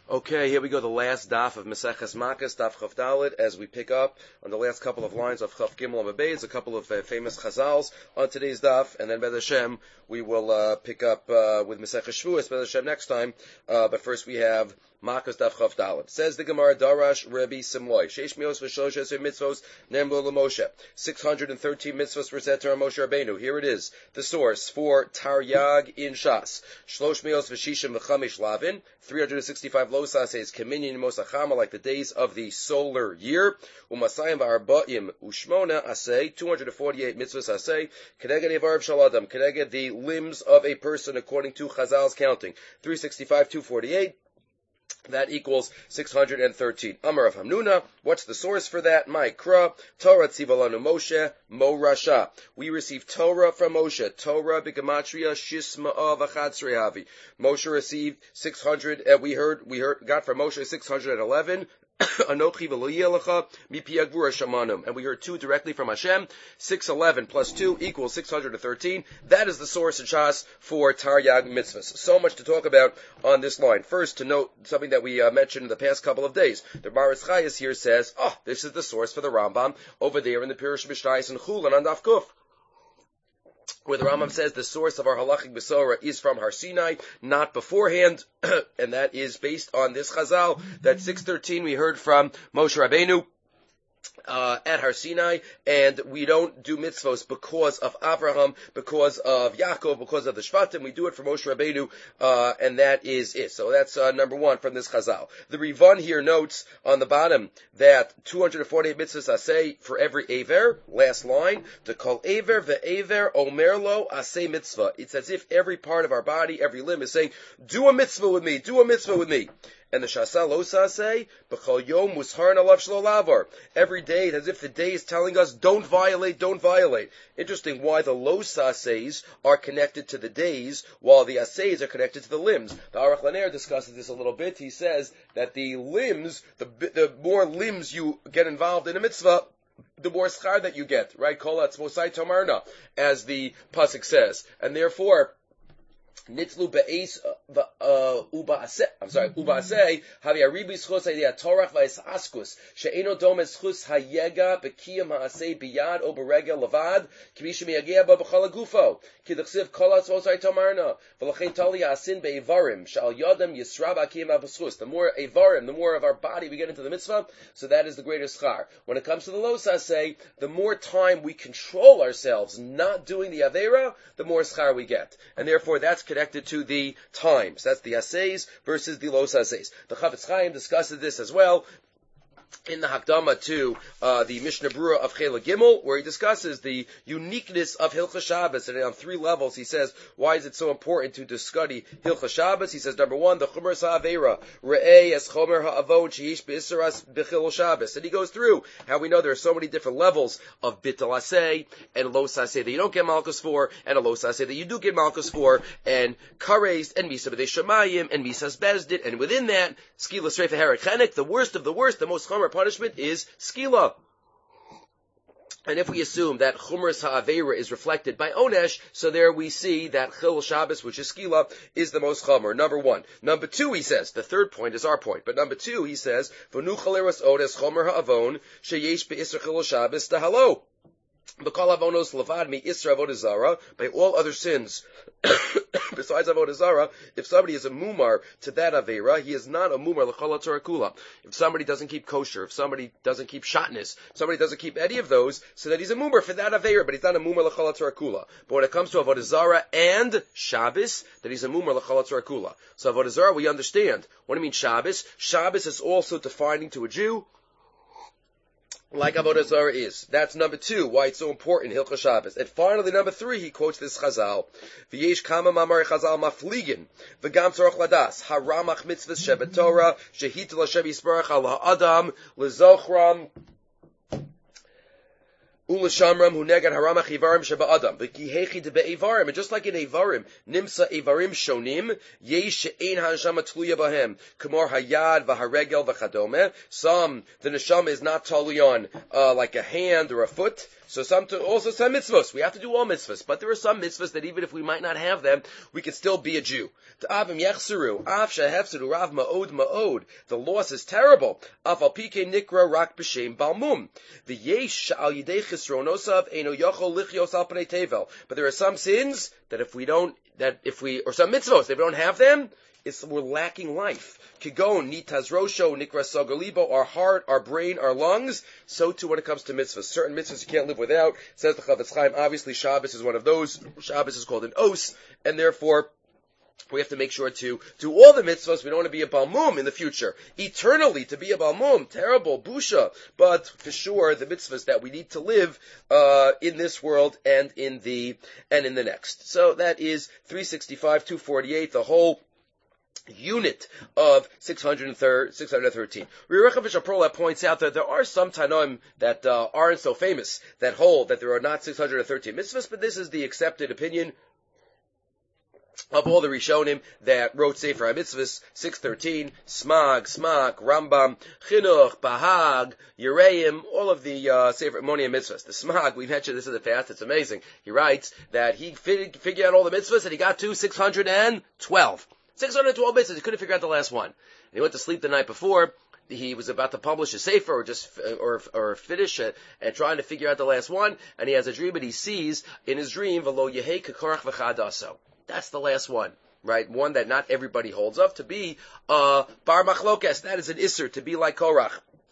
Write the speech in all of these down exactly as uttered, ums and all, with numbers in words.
Okay, here we go, the last daf of Maseches Makkos, daf Chav Dalet, as we pick up on the last couple of lines of Chav Gimel and Beis, a couple of uh, famous Chazals on today's daf, and then B'ez Hashem, we will uh, pick up uh, with Maseches Shvuos, B'ez Hashem next time, uh, but first we have Makkos daf Chav Dalet. Says the Gemara, Darash Rebbe Simloi, Sheish Mios V'Shlosh Esrei Mitzvos Nemlo L'Moshe, six hundred thirteen mitzvos were set to Moshe Rabbeinu. Here it is, the source for Taryag in Shas, Shlosh Mios V'Shishim V'Chamish Lavin, three hundred sixty-five losas says Keminyan Mosachama, like the days of the solar year. Umasayim v'arba'im ushmona asay, two hundred forty-eight mitzvahs asay. Keneged evarv shaladam, keneged the limbs of a person according to Chazal's counting. three sixty-five, two forty-eight. That equals six hundred thirteen. Amar of Hamnuna, what's the source for that? Ma'ikra, Torah tzivalanu Moshe, Mo Rasha. We received Torah from Moshe. Torah b'gematria shisma'a v'chadsrei havi. Moshe received six hundred, uh, we heard, we heard, got from Moshe six hundred eleven. Anochi v'lo mipi agvura shamanum, and we heard two directly from Hashem. six eleven plus two equals six hundred thirteen. That is the source in Shas for Taryag mitzvahs. So much to talk about on this line. First, to note something that we uh, mentioned in the past couple of days. The Baritz Chayes here says, "Oh, this is the source for the Rambam over there in the Pirush Mishnayos and Chulan on Daf Kuf." Where the Rambam says the source of our halachic besora is from Har Sinai, not beforehand, and that is based on this Chazal, that six thirteen we heard from Moshe Rabbeinu, Uh, at Har Sinai, and we don't do mitzvos because of Avraham, because of Yaakov, because of the Shvatim. We do it for Moshe Rabbeinu, uh, and that is it. So that's uh, number one from this Chazal. The Rivan here notes on the bottom that two hundred forty-eight mitzvahs asay for every Aver, last line, to call Aver ve'Aver omerlo asay mitzvah. It's as if every part of our body, every limb is saying, do a mitzvah with me, do a mitzvah with me. And the Shasa Losa say, B'chol Yom Musharan Alav Shlo Lavar. Every day, as if the day is telling us, don't violate, don't violate. Interesting why the Losa says are connected to the days, while the Asays are connected to the limbs. The Aruch Laner discusses this a little bit. He says that the limbs, the, the more limbs you get involved in a mitzvah, the more schar that you get, right? Kol atzmosai tomarna, as the pasuk says. And therefore, Nitzlu be'es uba I'm sorry, uba aseh havi aribi schus idea torach va'es askus she'eno dom schus hayega bekiyam ha'aseh biyad o beregel levad k'mishem yagea ba b'chol hagufo k'dechsiv kol atzmosai tomarna v'lachein tali asin be'evarim she'al yodem yisra b'kiyam ha'beschus. The more evarim, the more of our body we get into the mitzvah, so that is the greater schar. When it comes to the los aseh, the more time we control ourselves not doing the avera, the more schar we get, and therefore that's connected to the times. That's the assays versus the los assays. The Chavetz Chaim discusses this as well in the Hakdama to uh, the Mishnah Brura of Chela Gimel, where he discusses the uniqueness of Hilchos Shabbos, and on three levels he says, why is it so important to, to study Hilchos Shabbos? He says, number one, the Chumras HaAveira, Re'eh es Chomer HaAvon Sheish B'Isras B'Chil Shabbos. And he goes through how we know there are so many different levels of Bittul Aseh, and Los Aseh that you don't get Malchus for, and a Los Aseh that you do get Malchus for, and Kares, and Misa B'dei Shemayim, and Misas Bezdit, and within that, Skila Sreifa Herachenek, the worst of the worst, the most Chomer punishment is skila. And if we assume that Chumras HaAveira is reflected by Onesh, so there we see that Chil Shabbos, which is skila, is the most Chomer. Number one. Number two, he says, the third point is our point, but number two, he says, V'nu chaleros odes Chomer HaAvon, sheyesh be'isra Chil Shabbos tahalo. B'kol avonos levad mi isra avodah zara, by all other sins besides avodah zara, if somebody is a mumar to that avera, he is not a mumar l'chol Torah kula. If somebody doesn't keep kosher, if somebody doesn't keep shatnez, if somebody doesn't keep any of those, so that he's a mumar for that avera, but he's not a mumar l'chol Torah kula. But when it comes to avodah zara and Shabbos, that he's a mumar l'chol Torah kula. So avodah zara we understand. What do you mean Shabbos? Shabbos is also defining to a Jew like Avodah Zarah is. That's number two, why it's so important, Hilchos Shabbos. And finally, number three, he quotes this Chazal. V'yesh kama mamar Chazal mafligin, v'gam tzorach ladas, haramach mitzvahs shebet Torah, shehitul Hashem yisbarach al ha'adam, lezochram, Ulashamram hu negad haramach ivarim sheba adam. V'kihechi de be'evarim. And just like in evarim, nimsa evarim shonim, yesh she'ein ha'neshama tluya bahem. Kamar hayad v'haregel v'chadome. Some, the neshama is not totally on, uh, like a hand or a foot. So some, to, also some mitzvahs. We have to do all mitzvahs, but there are some mitzvahs that even if we might not have them, we can still be a Jew. Ta'avim yechseru, av shehefseru rav ma'od ma'od. The loss is terrible. Af al pike nikra rak b'shem balmum. The yesh al yidei chisronosav eno yochol lichios al pnei tevel. But there are some sins that if we don't, that if we, or some mitzvahs, if we don't have them, it's, we're lacking life. Kigon, nitas rosho, nikras sogalibo, our heart, our brain, our lungs. So too when it comes to mitzvahs. Certain mitzvahs you can't live without. Says the Chavetz Chaim, obviously Shabbos is one of those. Shabbos is called an os, and therefore, we have to make sure to do all the mitzvahs. We don't want to be a balmum in the future. Eternally, to be a balmum, terrible, busha. But for sure, the mitzvahs that we need to live, uh, in this world and in the, and in the next. So that is three sixty-five, two forty-eight, the whole unit of six hundred thirteen. Rechav Shaprola points out that there are some Tanoim that uh, aren't so famous, that hold that there are not six hundred thirteen mitzvahs, but this is the accepted opinion of all the Rishonim that wrote Sefer HaMitzvahs, six thirteen, Smag, Smak, Rambam, Chinuch, Bahag, Yereim, all of the uh, Sefer Moni Mitzvahs. The Smag, we mentioned this in the past, it's amazing. He writes that he fig- figured out all the mitzvahs and he got to six hundred twelve. six hundred twelve mitzvahs, he couldn't figure out the last one. And he went to sleep the night before. He was about to publish a sefer or just or or finish it and trying to figure out the last one. And he has a dream, and he sees in his dream v'lo yehei kakorach v'chadaso. That's the last one, right? One that not everybody holds of to be uh, bar machlokes. That is an isser to be like Korach.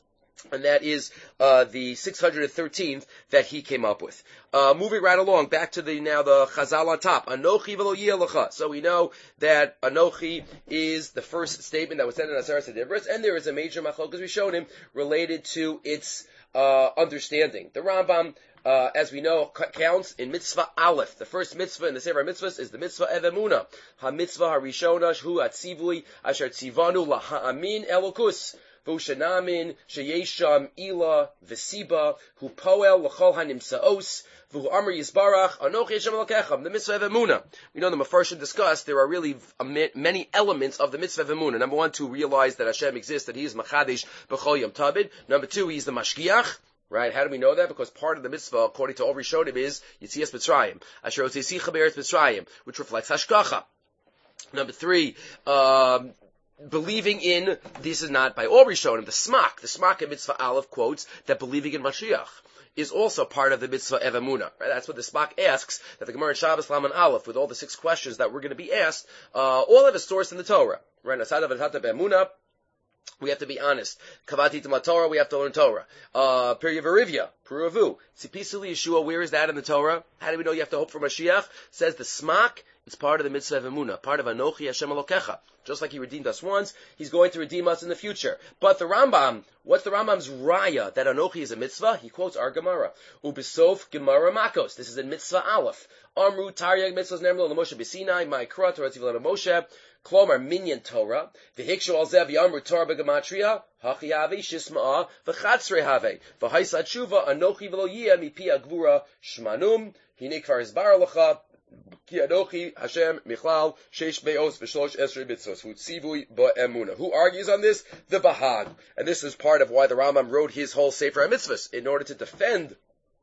And that is uh, the six hundred thirteenth that he came up with. Uh, moving right along, back to the now the Chazal on top. Anochi v'lo yeh. So we know that Anochi is the first statement that was said in Aseres HaDibros, and there is a major machlokes we showed him related to its uh, understanding. The Rambam, uh, as we know, c- counts in mitzvah aleph. The first mitzvah in the Sefer Mitzvahs is the mitzvah Ev Emunah. Ha-mitzvah harishona hu atzivui asher tzivanu laha'amin elokus. V'ushanamin sheyesham ila v'siba hu poel l'chol hanimsaos v'hu amr yisbarach anochi Hashem Elokechem. The mitzvah of Emunah. We know the Mefarshim discussed there are really many elements of the mitzvah of Emunah. Number one, to realize that Hashem exists, that He is Machadish b'chol yom tabid. Number two, He's the Mashgiach. Right? How do we know that? Because part of the mitzvah, according to all Rishonim, is Yitzias Mitzrayim, Asher Otzicha Be'eretz Mitzrayim, which reflects Hashgacha. Number three, um, believing in, this is not by all Rishonim, the Smak, the Smak in Mitzvah Aleph quotes that believing in Mashiach is also part of the Mitzvah Ev Emunah. Right? That's what the Smak asks, that the Gemara in Shabbos Laman Aleph, with all the six questions that we're going to be asked, uh, all have a source in the Torah. Right? Asad of Atata Be'emunah, we have to be honest. Kavati Tama Torah, we have to learn Torah. Uh, Perya Verivya, Puravu. Tzipisuli Yeshua, where is that in the Torah? How do we know you have to hope for Mashiach? Says the Smak, it's part of the Mitzvah of Emunah, part of Anochi Hashem Elokecha. Just like He redeemed us once, He's going to redeem us in the future. But the Rambam, what's the Rambam's raya that Anochi is a mitzvah? He quotes our Gemara. Ubisof Gemara Makos. This is in Mitzvah Aleph. Amru Taryag Mitzvahs Nemlo L'Moshe B'Sinai, Ma'ikra Torah Tivlana Moshe, Klomar Minyan Torah, V'hikshu Al Zev Yamru Torah B'Gematria, Hachi Have, Shisma'a, V'chatzre Have, V'haisat Shuva, Anochi V'lo Yeh, Mipi Agvura, Shmanum, Hine Kvar Isbar Lecha, Ki Anochi Hashem Michlal Sheish Be'os V'shlosh Esrei Mitzvos V'tzivui Ba'emuna. Who argues on this? The Bahag. And this is part of why the Rambam wrote his whole Sefer HaMitzvahs, in order to defend,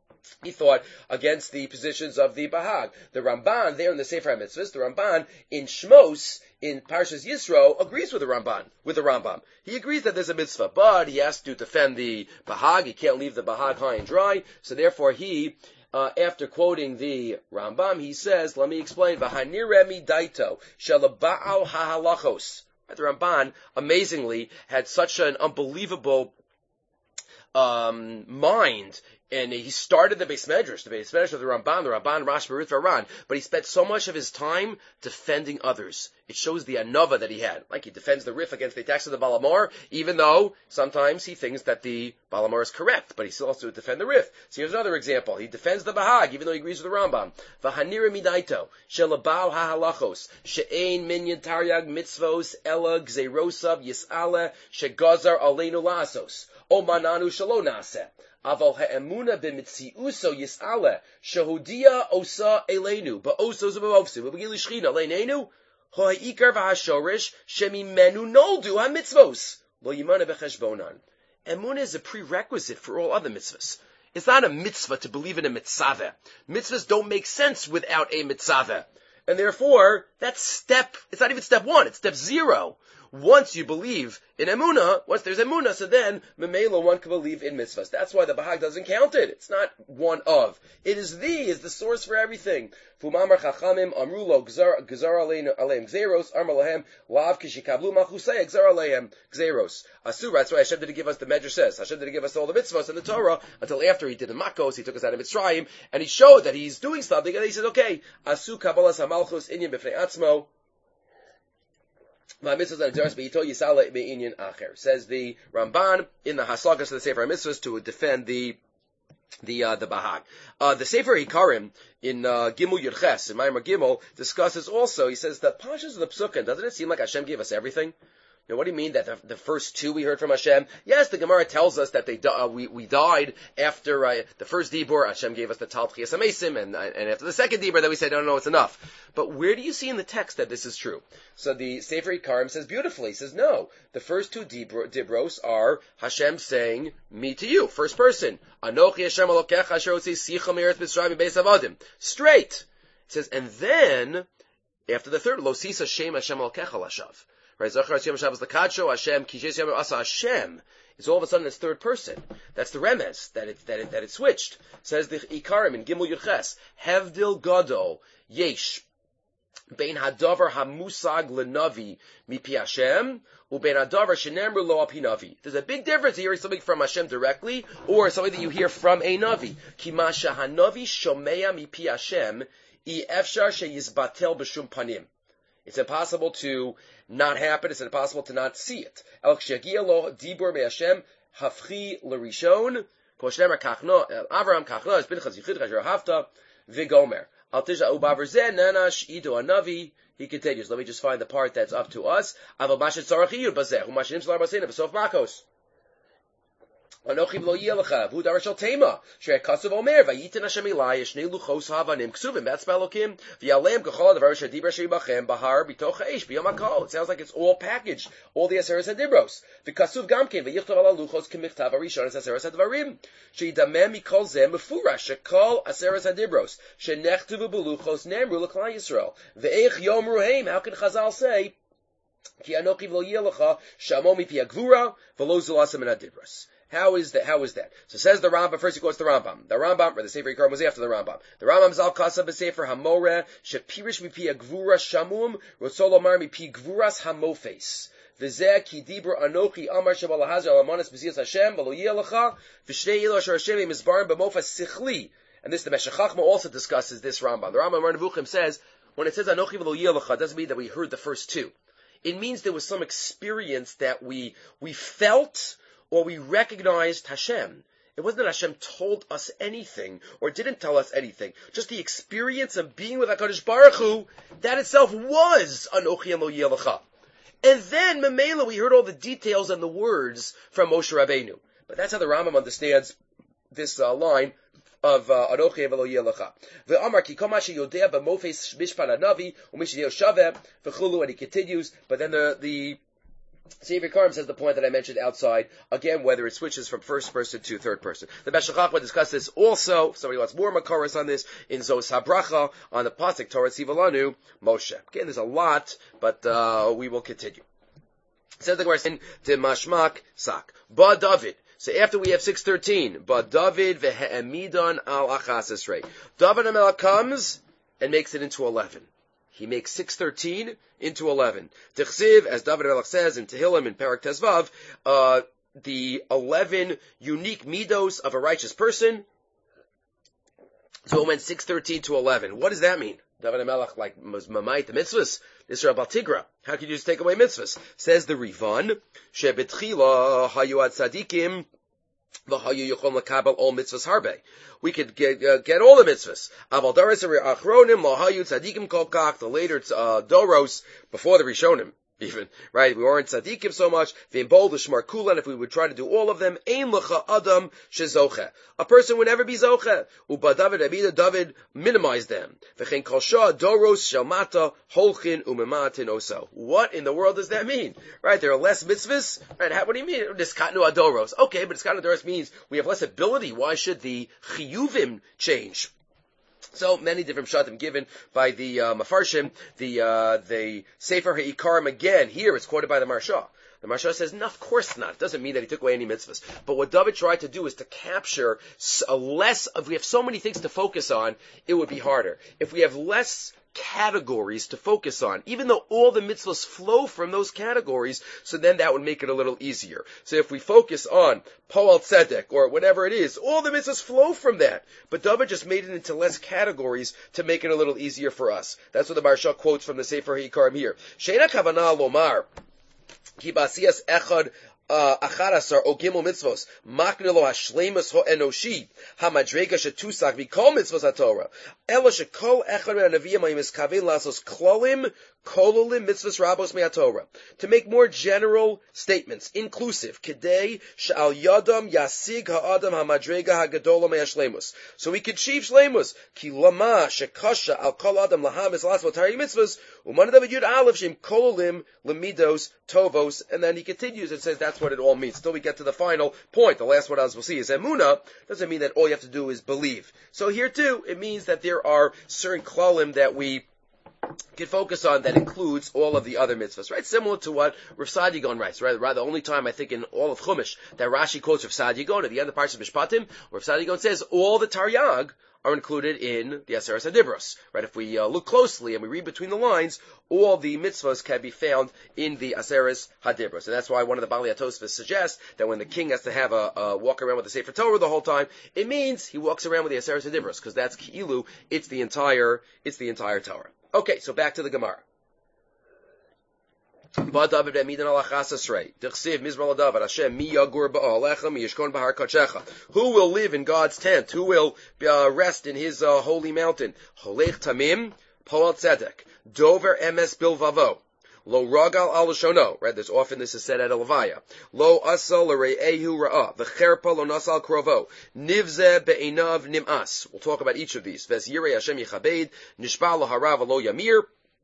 he thought, against the positions of the Bahag. The Ramban, there in the Sefer HaMitzvahs, the Ramban in Shmos, in Parshas Yisro, agrees with the Ramban, with the Rambam. He agrees that there's a mitzvah, but he has to defend the Bahag. He can't leave the Bahag high and dry, so therefore he, Uh, after quoting the Rambam, he says, let me explain, V'haniremi daito, shalaba'al ha'halachos. The Ramban, amazingly, had such an unbelievable um, mind, and he started the Beis Medrash, the Beis Medrash of the Ramban, the Ramban, Rash, Berith, Varan, but he spent so much of his time defending others. It shows the anova that he had. Like he defends the Rif against the attacks of the Balamor, even though sometimes he thinks that the Balamor is correct, but he still has to defend the Rif. So here's another example. He defends the Bahag, even though he agrees with the Rambam. V'hanira midaito, shelabal ha'halachos, she'ein minyan taryag mitzvos, ela gzeirosav yis'ale, shegazar aleinu lasos, o mananu shalo naseh. Aval ha'emuna b'mitziuso yis'ale, shehudia osa elenu, ba'oso zubavovsu, b'begili shchina elenu, ho'ikar v'hashorish, shemimenu noldu ha'mitzvos, lo yimana b'cheshbonan. Emunah is a prerequisite for all other mitzvahs. It's not a mitzvah to believe in a mitzvah. Mitzvahs don't make sense without a mitzvah. And therefore, that's step, it's not even step one, it's step zero. Once you believe in emunah, once there's emunah, so then, memela, one can believe in mitzvahs. That's why the Bahag doesn't count it. It's not one of. It is the, is the source for everything. Fumamar chachamim amru lo gzar aleim gzeros, amar lahem, lav kishikablu machusay gzar aleim gzeros. Asura, that's why Hashem didn't give us, the Medrash says, Hashem didn't give us all the mitzvahs in the Torah until after he did the Makos, he took us out of Mitzrayim, and he showed that he's doing something, and he said, okay, asu kabbalas hamalchus inyan b'fnei atzmo, says the Ramban in the Haslagas of the Sefer HaMitzvahs to defend the the uh, the Bahag. Uh, the Sefer Hikarim in uh, Gimel Yudches, in Maimar Gimel, discusses also, he says, the Pashas of the Psukim, doesn't it seem like Hashem gave us everything? Now, what do you mean that the, the first two we heard from Hashem? Yes, the Gemara tells us that they uh, we we died after uh, the first Dibur. Hashem gave us the Tal Tchias HaMesim, and and after the second Dibur, then we said, no, no, it's enough. But where do you see in the text that this is true? So the Sefer Hikarim says beautifully, he says, no, the first two Dibur, Dibros are Hashem saying, me to you, first person. Anochi Hashem Elokecha asher hotzi sicha me'eretz Mitzrayim mibeis avadim. Straight. It says, and then, after the third, Lo sisa shem Hashem Elokecha lashav. Right, Zachar Hashem Shabbos Lakacho Hashem Kishes Yom Asa Hashem. It's all of a sudden it's third person. That's the remez that it that it that it switched. Says the Ikarim in Gimel Yudches Hevdil Gadol Yesh Bein Hadavar Hamusag Lenavi Mipi Hashem Ubein Hadavar Shenemru Lo Api Navi. There's a big difference hearing something from Hashem directly or something that you hear from a Navi. Kimasha Hanavi Shomea Mipi Hashem I Efshar Sheyizbatel B'Shum Panim. It's impossible to not happen. It's impossible to not see it. El kshagia lo dibur me'Hashem hafchi l'rishon kol shneimar kachno Avraham kachno es binchas yichid chasher hafta v'gomer al tisha ubaver zeh nanash idu anavi. He continues. Let me just find the part that's up to us. Aval mashet tzarach yiyud bazeh u'mashinim shlar baseina b'sof makos. Anochim lo yelecha v'hu dar shel tema shrei kasuv omer vayitin Hashem Eli shnei luchos havanim ksuvim that's balokim v'yalem kachol davar shadibar sheibachem bahar bitoch ha'esh b'yom hakol. It sounds like it's all packaged, all the aseres hadibros. V'kasuv gamkein v'yichtav ala luchos k'michtav harishon es aseres hadvarim sheidamem mikol zeh mefurash shekol aseres hadibros shenechtavu b'luchos nemru l'klal Yisrael v'eich yomru heim. How can Chazal say ki anochim lo yelecha shamo mipi agvura v'lo zulasem in hadibros? How is that? How is that? So says the Rambam. First he quotes the Rambam. The Rambam, or the Sefer Yikarim was after the Rambam. The Rambam zal kasa b'sefer hamoreh shepirish mipi agvura shamum rotzolomar mipi gvuras hamofes v'zeh ki dibur anochi amar shebalahazar alamanas b'ziyas Hashem v'lo yelecha v'shnei ilo asher Hashem mizbarim b'mofas sichli. And this the Meshech Chachma also discusses this Rambam. The Rambam Nevuchim says when it says anochi v'lo yelecha, doesn't mean that we heard the first two. It means there was some experience that we we felt, or we recognized Hashem. It wasn't that Hashem told us anything, or didn't tell us anything. Just the experience of being with HaKadosh Baruch Hu, that itself was Anochi Lo Yelecha. And then, Memela, we heard all the details and the words from Moshe Rabbeinu. But that's how the Rambam understands this uh, line of Anochi Lo Yelecha. Ve'amar ki kol ma sheyodea b'mofes mishpat hanavi u'mishadeo shaveh v'chulu, and he continues, but then the... the Sefer Hikarim says the point that I mentioned outside, again, whether it switches from first person to third person. The Meshech Chachma discussed this also, if somebody wants more Makaros on this, in Zos HaBracha, on the Pasuk, Torah Tzivalanu, Moshe. Again, there's a lot, but uh, we will continue. Says the Gemara in Dimashmak Sak. Ba David. So after we have six thirteen, Ba David ve'emidon al achas esrei. David HaMelech comes and makes it into eleven. He makes six thirteen into eleven. Tichsiv, as David HaMelech says in Tehillim in Parak Tezvav, uh, the eleven unique midos of a righteous person. So it went six thirteen to eleven. What does that mean? David HaMelech, like, was mamayit the mitzvahs. Yisrael Baltigra. How could you just take away mitzvahs? Says the Rivan, Shebetchila hayuad tzadikim, v'hayu yochom lakabel all mitzvahs harbe. We could get, uh, get all the mitzvahs. Aval daris achronim lahayu tzadikim kol kach, the later uh, doros, before the Rishonim, even, right? We weren't tzaddikim so much. V'im bol d'shmar kulan, if we would try to do all of them, ein l'cha adam shezoche. A person would never be zoche. Uba David Abida, David minimized them. V'chein kol shah doros shalmata holchin umematin oso. What in the world does that mean? Right? There are less mitzvahs? Right? How, what do you mean? Niskatnu adoros. Okay, but niskatnu adoros means we have less ability. Why should the chiyuvim change? So many different pshatim given by the uh, Mefarshim. The uh, the Sefer HaIkarim again. Here it's quoted by the Marsha. The Marsha says, no, of course not. It doesn't mean that he took away any mitzvahs. But what David tried to do is to capture a less. If we have so many things to focus on, it would be harder. If we have less categories to focus on, even though all the mitzvahs flow from those categories, so then that would make it a little easier. So if we focus on Poal Tzedek or whatever it is, all the mitzvahs flow from that. But David just made it into less categories to make it a little easier for us. That's what the Marsha quotes from the Sefer HaIkarim here. Sheina kavanah lomar ki ba'asiyas echad acharasar o gimel mitzvos makne lo hashleimus ho enoshi hamadrega shetusak mikol mitzvos haTorah elo shekol echad min hanaviyim hayim miskaven lasos klolim kololim mitzvos rabos me'atorah, to make more general statements, inclusive, kedei she'al yadam yasig ha'adam hamadrega ha'gadola me'ashleimus, so we can achieve shleimus, ki lama shekasha al kol adam lahamis lasvot hari mitzvos uman david yud aleph shem kololim lemidos tovos, and then he continues and says that's what it all means. Till we get to the final point, the last one as we'll see is emunah. Doesn't mean that all you have to do is believe. So here too, it means that there are certain klalim that we can focus on that includes all of the other mitzvahs, right? Similar to what Rav Sadigon writes, right? Right, the only time I think in all of Chumash that Rashi quotes Rav Sadigon at the end of Parshas Mishpatim, where Rav Sadigon says all the Taryag are included in the Aseres HaDibros, right? If we uh, look closely and we read between the lines, all the mitzvahs can be found in the Aseres HaDibros. And that's why one of the Bali HaTosfos suggests that when the king has to have a, a walk around with the Sefer Torah the whole time, it means he walks around with the Aseres HaDibros, because that's Ki'ilu, it's the entire, it's the entire Torah. Okay, so back to the Gemara. Who will live in God's tent? Who will uh, rest in His uh, holy mountain? Holech tamim, poal tzedek, dover emes bilvavo. Lo ragal al shono, right? There's often this is said at a levaya. Lo asal l're'ehu ra'ah, v'cherpa lo nasal krovo, nivze be'enav nim'as. We'll talk about each of these. Ves yirei Hashem yichabed, nishba lo harav lo yamir.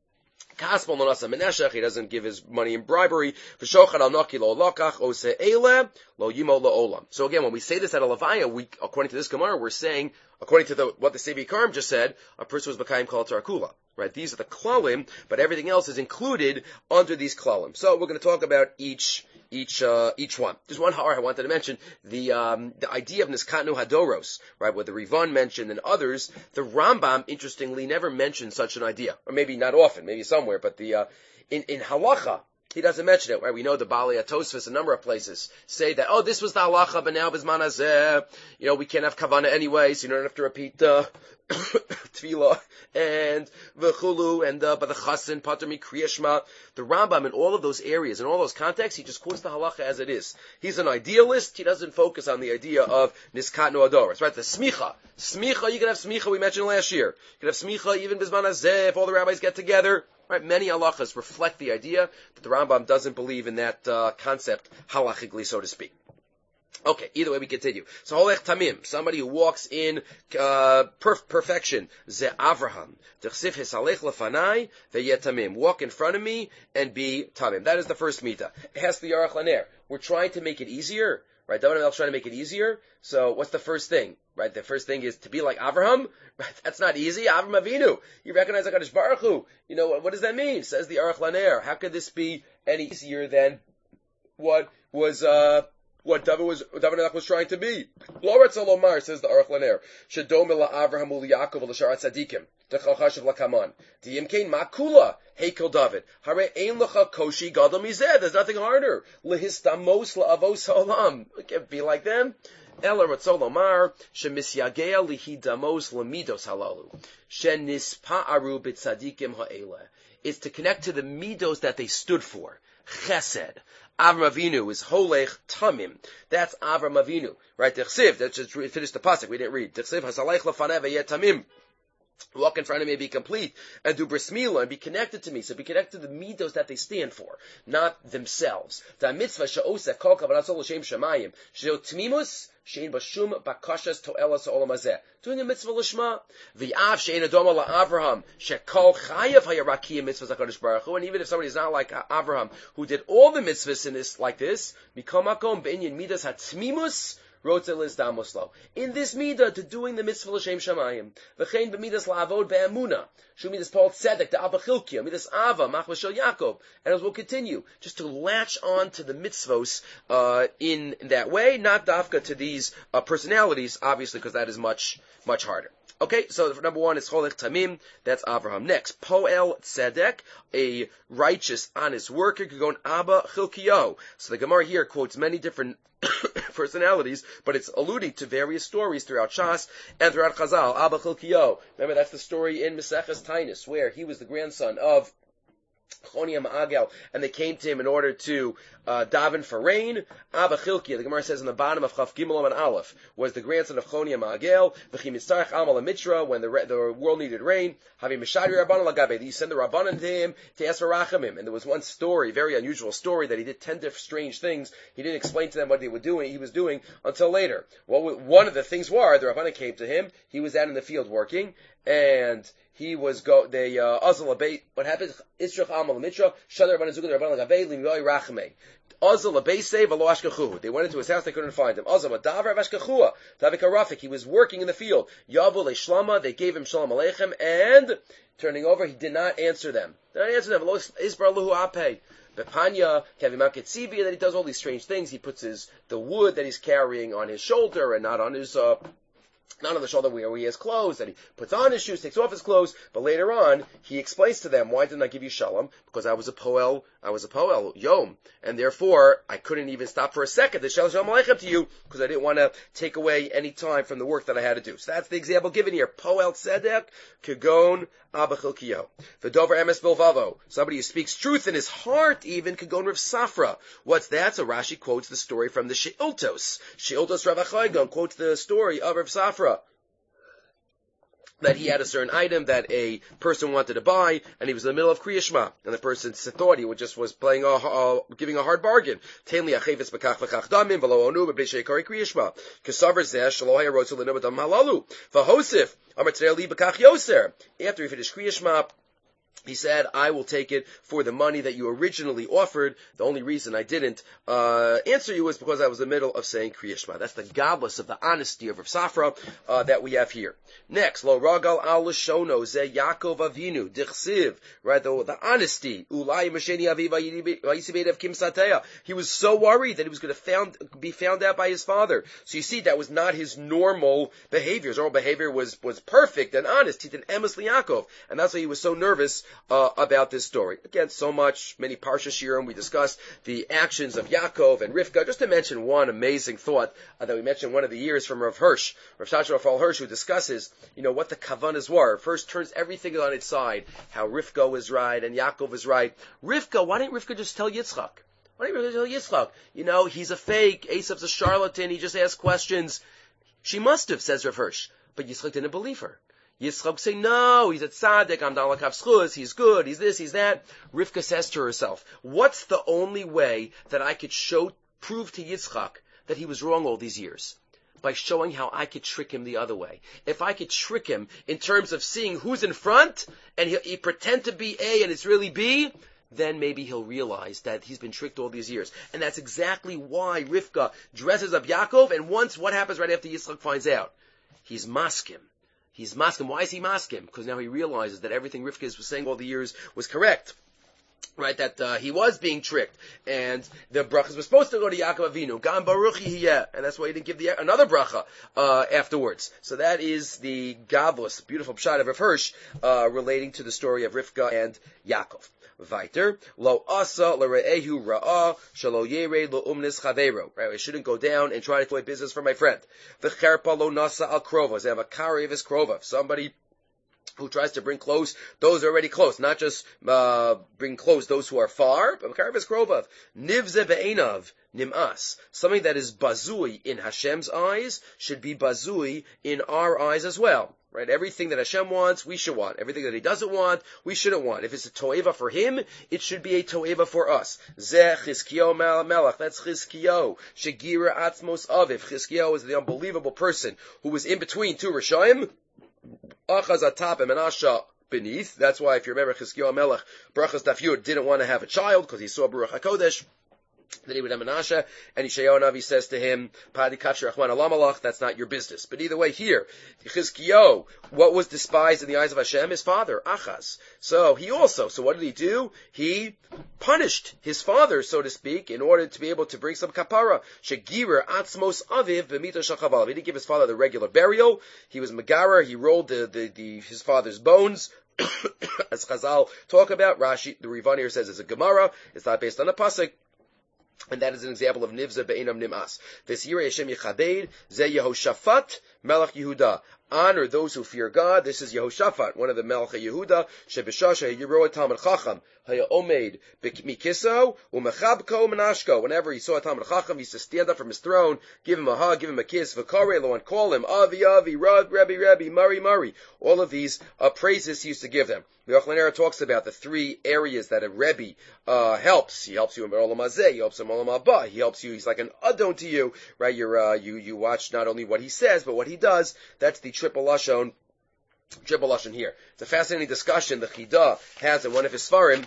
Kaspal lo nasa meneshech, he doesn't give his money in bribery. V'shochad al naki lo lokach, ose eile, lo yimo lo olam. So again, when we say this at a levaya, we, according to this Gemara, we're saying, according to the, what the Sefer HaIkarim just said, a person was b'kayim kol tarakula. Right, these are the klalim, but everything else is included under these klalim. So we're going to talk about each each uh, each one. There's one har I wanted to mention, the um, the idea of niskatnu hadoros, right, what the Rivan mentioned and others. The Rambam, interestingly, never mentioned such an idea, or maybe not often, maybe somewhere, but the uh, in in halacha he doesn't mention it. Right, we know the Bali HaTosfos, a number of places say that, oh, this was the halacha, but now bizman hazeh, you know, we can't have kavana anyway, so you don't have to repeat the uh, tefillah and v'chulu and uh, but the chasen pater mi kriyashma. The Rambam in all of those areas, in all those contexts, he just quotes the halacha as it is. He's an idealist. He doesn't focus on the idea of niskatnu adoros. Right, the smicha, smicha. You can have smicha. We mentioned last year. You can have smicha even bizman hazeh if all the rabbis get together. Right, many halachas reflect the idea that the Rambam doesn't believe in that uh, concept halachically, so to speak. Okay, either way we continue. So holech tamim, somebody who walks in uh, perf- perfection, ze Avraham, t'chsif hisalech lefanai ve'yet tamim, walk in front of me and be tamim. That is the first mita. Has the Aruch Laner. We're trying to make it easier, right? David HaMelech trying to make it easier. So what's the first thing? Right, the first thing is to be like Avraham. Right, that's not easy. Avram Avinu, you recognize HaKadosh Baruch Hu. You know, what, what does that mean? Says the Aruch Laner. How could this be any easier than what was, uh, what David was, David HaMelech was trying to be? Lo Ratzah Lomar, says the Aruch Laner. Shedom ela Avraham ul Yaakov ul Sharat Tzadikim. Techal Chashav lakaman. Diyimkein makula. Heikel David. Hare ein lecha koshi gadol mizeh. There's nothing harder. Lehistamos la'avos ha'olam. It can't be like them. Ela Ratzah Lomar. Shemisyagea lihidamos lamidos halalu. Shenispa'aru b'tzadikim ha'eleh. It's to connect to the midos that they stood for. Chesed. Avram Avinu is holech tamim. That's Avram Avinu, right? T'chsiv. Let's just finish the pasuk. We didn't read. T'chsiv hasalech lefanev v'yet tamim. walk in front of me and be complete, and do bris milah and be connected to me. So be connected to the midos that they stand for, not themselves. The mitzvah she'osef kol kavanat l'shem shemayim she'o tmimus she'in bashum bakashas to'elas ha'olam hazeh. Doing a mitzvah l'shma. V'av she'in adoma la'Avraham she'kol chayav hayarakim mitzvahs HaKadosh Baruch Hu. And even if somebody is not like Avraham, who did all the mitzvahs in this like this, mikol makom be'inyan midas hatmimus. In this midah, to doing the mitzvah l'shem shamayim, v'chein b'midas la'avod be'amuna, shu midas Paul tzedek, the Abba Chilkiah, midas Ava, machva shel Yaakov, and as we'll continue, just to latch on to the mitzvos uh, in that way, not dafka to these uh, personalities, obviously, because that is much, much harder. Okay, so number one is Cholech Tamim, that's Avraham. Next, Poel Tzedek, a righteous, honest worker, could go in Abba Chilkiah. So the Gemara here quotes many different personalities, but it's alluding to various stories throughout Shas and throughout Chazal. Abba Chilkiah. Remember, that's the story in Maseches Tainus, where he was the grandson of Chonia Ma'agel, and they came to him in order to uh, daven for rain. Abba Chilkiah, the Gemara says in the bottom of Chaf Gimel and Aleph, was the grandson of Chonia Ma'agel. V'chi mitzarech Amal Mitra, when the, the world needed rain. Havi Mishadri Rabbanan Lagabe, he sent the Rabbanan to him to ask for Rachamim. And there was one story, very unusual story, that he did ten different strange things. He didn't explain to them what they were doing, he was doing until later. Well, one of the things were, the Rabbanan came to him, he was out in the field working, and he was go, they, uh, Azal Abay, what happened? Israch Amal Mitra, Shadar Rabbanan Zugad Rabbanan Lagabe, Limyoy Rachamim. Azal Abayse v'lo ashkachu. They went into his house, they couldn't find him. Azal Madavar v'ashkachua. Davik Arafik, he was working in the field. Yavu le'shlama, they gave him shalom aleichem, and turning over, he did not answer them. Did not answer them. V'lo isbar luhu apeh. Bepanya, Kavimaketzivi, that he does all these strange things. He puts his, the wood that he's carrying on his shoulder and not on his, uh, not on the shoulder where he has clothes, that he puts on his shoes, takes off his clothes, but later on, he explains to them, why didn't I give you shalom? Because I was a poel, I was a poel, yom, and therefore, I couldn't even stop for a second to shalom aleichem to you, because I didn't want to take away any time from the work that I had to do. So that's the example given here. Poel tzedek, kegon, Abba Chilkiah. V'dover emes bilvavo, somebody who speaks truth in his heart even, kegon Rav Safra. What's that? So Rashi quotes the story from the She'iltos. She'iltos Rav Achaigon quotes the story of Rav Safra, that he had a certain item that a person wanted to buy, and he was in the middle of Kriya Shema, and the person thought he just was playing a, uh, giving a hard bargain. After he finished Kriya Shema, he said, I will take it for the money that you originally offered. The only reason I didn't uh, answer you was because I was in the middle of saying Kriya Shema. That's the godless of the honesty of Rav Safra uh, that we have here. Next, Lo Ragal Al Lashono Ze Yaakov Avinu Dichsiv. Right, the, the honesty. Ulai Masheni Aviva Yisibedev Kim Sateya. He was so worried that he was going to found, be found out by his father. So you see, that was not his normal behavior. His normal behavior was, was perfect and honest. He did Emes Yaakov. And that's why he was so nervous Uh, about this story. Again, so much, many Parsha Shirim, we discussed the actions of Yaakov and Rivka. Just to mention one amazing thought uh, that we mentioned one of the years from Rav Hirsch, Rav Shachar Rafael Hirsch, who discusses, you know, what the kavanas were. First turns everything on its side, how Rivka was right and Yaakov was right. Rivka, why didn't Rivka just tell Yitzchak? Why didn't Rivka tell Yitzchak? You know, he's a fake, Esav's a charlatan, he just asks questions. She must have, says Rav Hirsch, but Yitzchak didn't believe her. Yitzchak say, no, he's a tzaddik, I'm down like schus, he's good, he's this, he's that. Rivka says to herself, what's the only way that I could show, prove to Yitzchak that he was wrong all these years? By showing how I could trick him the other way. If I could trick him in terms of seeing who's in front, and he, he pretend to be A and it's really B, then maybe he'll realize that he's been tricked all these years. And that's exactly why Rivka dresses up Yaakov, and once, what happens right after Yitzchak finds out? He's maskim. He's maskim. Why is he maskim? Because now he realizes that everything Rivka was saying all the years was correct. Right, that uh, he was being tricked, and the brachas were supposed to go to Yaakov Avinu, Gam Baruchi Hiyeh, and that's why he didn't give the another bracha uh, afterwards. So that is the Gavos, beautiful pshat of Rav Hirsch, uh, relating to the story of Rivka and Yaakov. Viter lo asa l're'ehu ra'ah shelo yered lo umnis chavero. Right, I shouldn't go down and try to avoid business for my friend. V'cherpa lo nasa al krovos. They have a kari of his krova. Somebody who tries to bring close those who are already close, not just uh, bring close those who are far, but kari of his krova. Nivze ve'enav nimas. Something that is bazui in Hashem's eyes should be bazui in our eyes as well. Right? Everything that Hashem wants, we should want. Everything that He doesn't want, we shouldn't want. If it's a toeva for Him, it should be a toeva for us. Zeh Chizkiyo Melech. That's Chizkiyo. Shegira Atzmos Aviv. Chizkiyo is the unbelievable person who was in between two Rishayim. Achaz atap and Menashe beneath. That's why, if you remember, Chizkiyo Melech, Brachas Daf Yud, didn't want to have a child because he saw Baruch HaKodesh that he would have Menashe, and Yeshayahu Navi says to him, Padi Kafshir Achman Alamalach, that's not your business. But either way, here, Chizkiyo, what was despised in the eyes of Hashem? His father, Achaz. So he also, so what did he do? He punished his father, so to speak, in order to be able to bring some kapara. Shegirer Atzmos Aviv B'mito Shachavalav. He didn't give his father the regular burial. He was Megara, he rolled the, the, the, his father's bones. As Chazal talk about, Rashi, the Rivan here says it's a Gemara, it's not based on a pasuk. And that is an example of Nivza Be'inam Nimas. This Yirei Hashem Yechabed, Zeh Yehoshaphat, Melech Yehuda. Honor those who fear God. This is Yehoshaphat, one of the Melech Yehuda. Shebishasha Yeroa Talmud Chacham, Haya Omed Mikiso, Umechabko Menashko. Whenever he saw a Talmud Chacham, he used to stand up from his throne, give him a hug, give him a kiss, V'kare lo, and call him Avi Avi, Rab Rebbe Rebbe, Mari Mari. All of these uh, praises he used to give them. The Yochanan Era talks about the three areas that a Rebbe uh, helps. He helps you in Olam Hazeh, he helps in Olam Haba, he helps you, he's like an Adon to you, right? You're, uh, you, you watch not only what he says, but what he does. That's the triple Lashon, triple Lashon here. It's a fascinating discussion the Chida has in one of his Sfarim,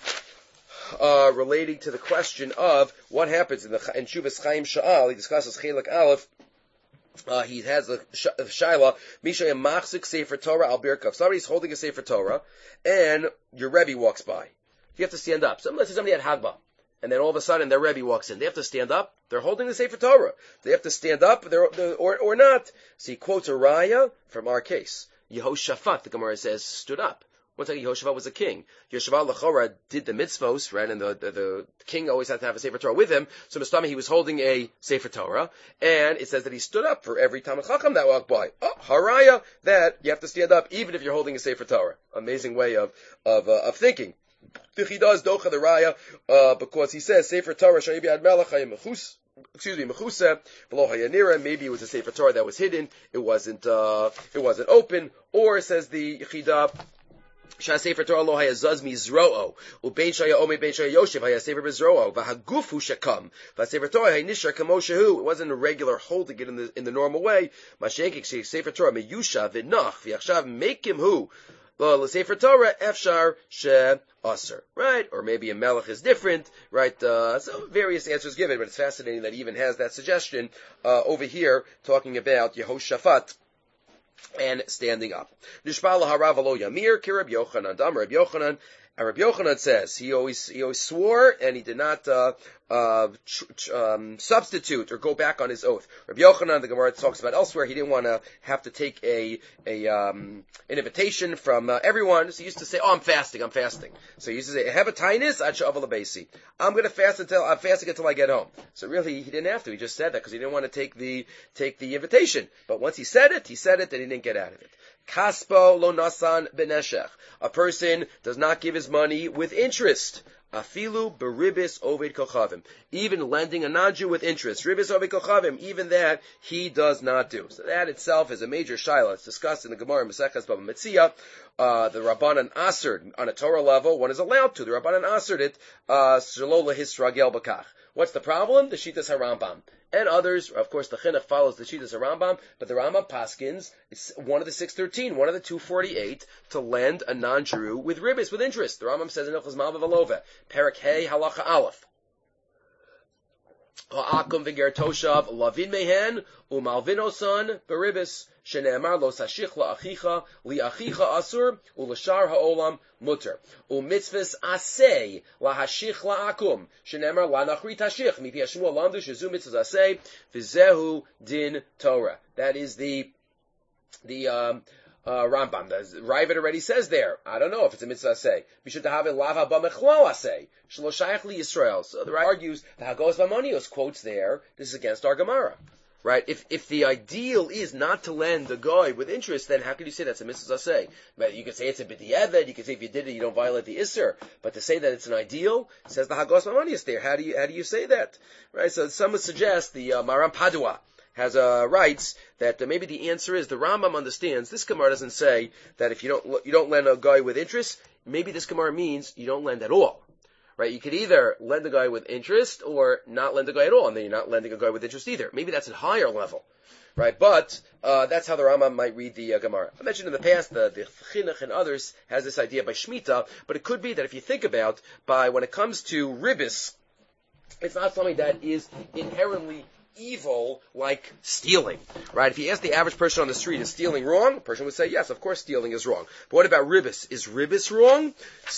uh, relating to the question of what happens in the, in Shuvas Chaim Sha'al. He discusses Chelak Aleph. Uh, he has the Shaila, Misha Machzik Sefer Torah al Birkav. Somebody's holding a Sefer Torah, and your Rebbe walks by. You have to stand up. So let's say somebody had Hagbah, and then all of a sudden their Rebbe walks in. They have to stand up. They're holding the Sefer Torah. They have to stand up, they're, they're, or, or not. So he quotes a Raya from our case. Yehoshaphat, the Gemara says, stood up. One time Yehoshaphat was a king. Yehoshaphat Lachora did the mitzvos, right? And the, the, the king always had to have a Sefer Torah with him. So Mustami, he was holding a Sefer Torah. And it says that he stood up for every Talmid Chacham that walked by. Oh, Haraya, that you have to stand up even if you're holding a Sefer Torah. Amazing way of, of, uh, of thinking. He does Docha the Raya, uh, because he says, Sefer Torah, Sha'ibi Ad Melech, Mechus. Excuse me, Mechuseh, V'lo Hayanira. Maybe it was a Sefer Torah that was hidden. It wasn't, uh, it wasn't open. Or, says the Yechidah, Shah Sefer Torah lo hayazaz mizro'o, ubein shaya ome bein shaya yoshev haya Sefer mizro'o, v'hagufu shekam, v'Sefer Torah haynishar kamoshehu. It wasn't a regular holding it in the in the normal way. Mashenkik Sefer Torah meyusha v'nach v'yachshav mekim hu lo Sefer Torah efshar she aser. Right? Or maybe a melech is different. Right? Uh, so various answers given, but it's fascinating that he even has that suggestion uh, over here talking about Yehoshaphat and standing up. Nishpal harav lo yamir ki Reb Yochanan. Dam Reb Yochanan. And Reb Yochanan says he always he always swore and he did not uh, uh, tr- tr- um, substitute or go back on his oath. Reb Yochanan, the Gemara talks about elsewhere, he didn't want to have to take a a um, an invitation from uh, everyone. So he used to say, "Oh, I'm fasting, I'm fasting." So he used to say, "Have a tainis ad she'aval habesi." I'm going to fast until I'm fasting until I get home. So really, he didn't have to. He just said that because he didn't want to take the take the invitation. But once he said it, he said it, and he didn't get out of it. Kaspo lo nasan beneshech. A person does not give his money with interest. Afilu beribis oved kochavim. Even lending a non-Jew with interest. Ribis oved kochavim. Even that he does not do. So that itself is a major shaila. It's discussed in the Gemara Maseches Bava Metzia. Uh, the Rabbanan Aserd, on a Torah level, one is allowed to. The Rabbanan Aserd it, uh, shelo lehisragel b'kach. What's the problem? The Shitas HaRambam. And others, of course, the Chinuch follows the Shitas HaRambam, but the Rambam paskins, it's one of the six thirteen, one of the two forty-eight, to lend a non-Jew with ribis, with interest. The Rambam says in Ilchos Malva Velova, Perek Hey Halacha Aleph. Ha'akum v'ger toshav lavin mehen umalvinosan beribis shene'emar lo sashich la'achicha li'achicha asur u'lashar ha'olam mutter u'mitzvahs asay lahashich la'akum shene'emar la'nachrit hashich mipi hashmu alamdu shezu mitzvahs asay v'zehu din Torah. That is the the um, Uh, Rambam. The Ravid already says there. I don't know if it's a mitzvah say. We should have a lava b'mechlo say. Shlo shayach li Yisrael. So the Ravid argues the Hagos Bamonios quotes there. This is against our Gemara, right? If if the ideal is not to lend a guy with interest, then how can you say that's a mitzvah say? You can say it's a b'diavad. You can say if you did it, you don't violate the Isser. But to say that it's an ideal, says the Hagos Bamonios there. How do you how do you say that, right? So some would suggest the uh, Maram Padua has uh, writes that uh, maybe the answer is the Rambam understands this Gemara doesn't say that if you don't you don't lend a guy with interest. Maybe this Gemara means you don't lend at all. Right? You could either lend a guy with interest or not lend a guy at all, and then you're not lending a guy with interest either. Maybe that's a higher level. Right? But uh, that's how the Rambam might read the uh, Gemara. I mentioned in the past the, the Chinuch and others has this idea by Shemitah, but it could be that if you think about by when it comes to ribis, it's not something that is inherently evil like stealing, right? If you ask the average person on the street, is stealing wrong? The person would say, yes, of course stealing is wrong. But what about ribis? Is ribis wrong?